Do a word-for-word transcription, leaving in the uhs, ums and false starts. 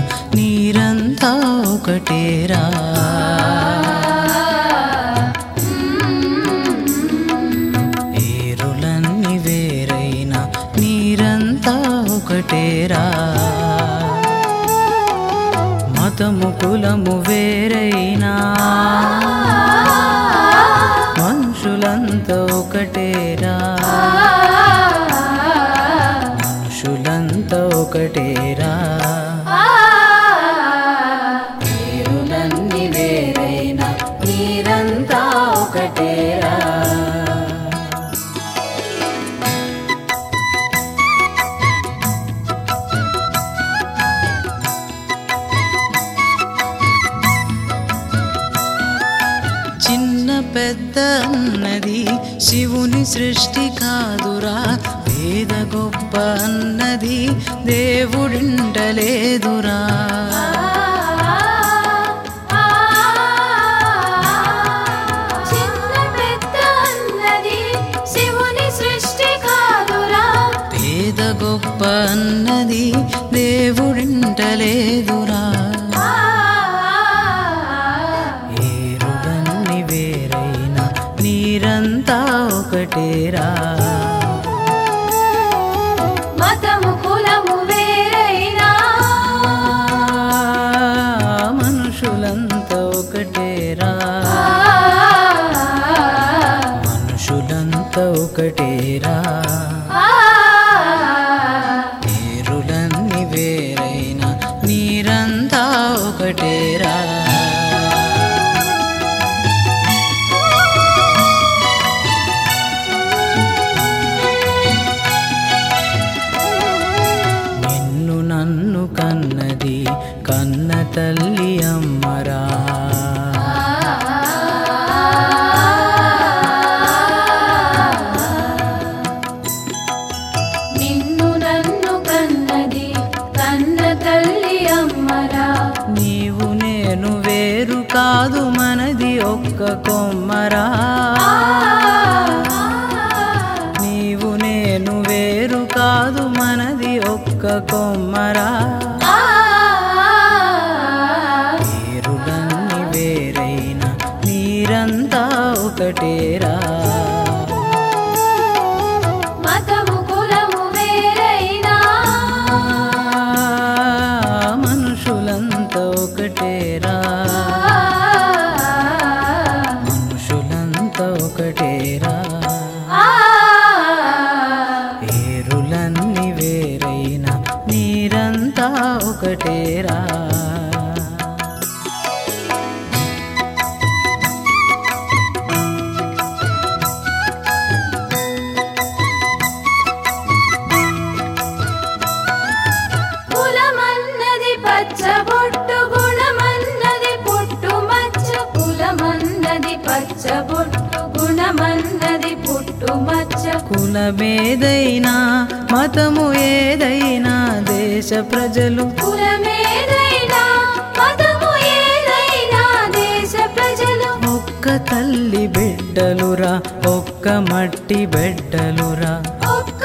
నీరంతా ఒకటేరా ఏరులన్నీ వేరైనా నీరంతా ఒకటేరా మతము కులము వేరైనా మనుషులంతా ఒకటేరా మనుషులంతా ఒకటేరా ఏరులన్నీ వేరైనా నీరంతా ఒకటేరా చిన్న పెద్ద అన్నది శివుని సృష్టి కాదురా పేద గొప్ప అన్నది దేవుడింటలేదురా చిన్న పెద్ద అన్నది శివుని సృష్టి కాదురా పేద గొప్ప అన్నది దేవుడింటలేదురా నీరంతా ఒకటేరా మతము కులము వేరైనా మనుషులంతా ఒకటేరా మనుషులంతా ఒకటేరా ఏరులన్నీ వేరైనా నీరంతా ఒకటేరా నన్ను కన్నది కన్న తల్లి అమ్మరా నిన్ను నన్ను కన్నది కన్న తల్లి అమ్మరా నీవు నేను వేరు కాదు మనది ఒక్క కొమ్మరా నీవు నేను వేరు కాదు మనది ఒక్క కొమ్మరా ఏరులన్నీ వేరైనా నీరంతా ఒకటేరా మతము కులము వేరైనా మనుషులంతా ఒకటేరా మనుషులంతా ఒకటేరా ఏరులన్నీ వేరైనా నీరంతా ఒకటేరా కులమన్నది పచ్చబొట్టు గుణమన్నది పుట్టు మచ్చ కులమన్నది పచ్చబొట్టు గుణమన్నది పుట్టు మచ్చ కులమేదైనా మతము ఏదైనా దేశ ప్రజలు కులమేదైనా మతము ఏదైనా దేశ ప్రజలు ఒక్క తల్లి బిడ్డలురా ఒక్క మట్టి బిడ్డలురా ఒక్క